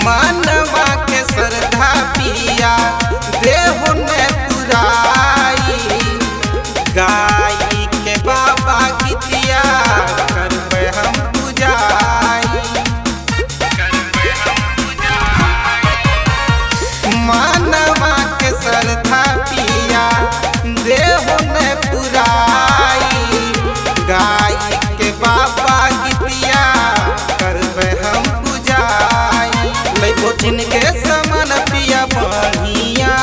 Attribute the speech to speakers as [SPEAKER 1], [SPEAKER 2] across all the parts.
[SPEAKER 1] मनवा के श्रद्धा पिया देहु ने पुराई, गाई के बाबा गीतिया करबे हम पूजाई। मनवा के श्रद्धा पिया देहु ने पुराई, गाई के बाबा गीतिया करबे हम पूजाई। लइबो जिनके समान पिया बढ़िया,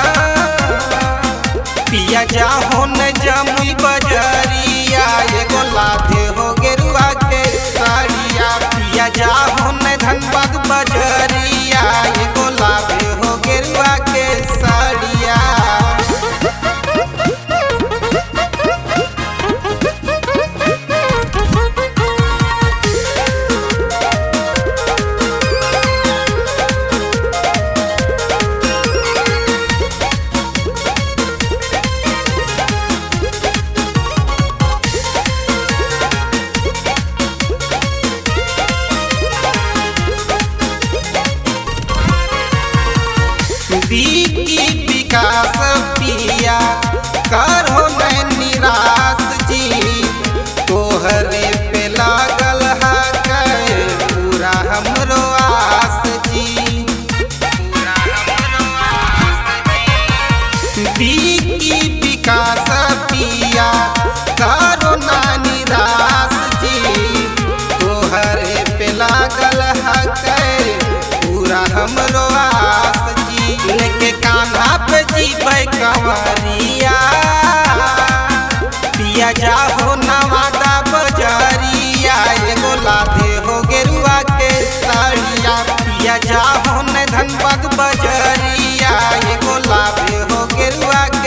[SPEAKER 1] पिया जाहो न जमुई बजरिया, एगो लादे हो गेरुआ के साड़िया। पिया जाहो न धनबाद बजरिया, एगो लादे हो गेरुआ के साड़िया। बीकी विकास पिया करहो न निराश जी, तोहरे पे लागल है पूरा हमरो आस जी। बीकी विकास पिया करो न निराश जी, तोहरे पे लागल है पूरा हमरो आस जी। लेके कान्हा पे जीबै कंवरिया, पिया जाहो नवादा बजरिया, एगो लादे हो गेरुआ के साड़िया। पिया जाहो न धनबाद बजरिया, एगो लादे हो गेरुआ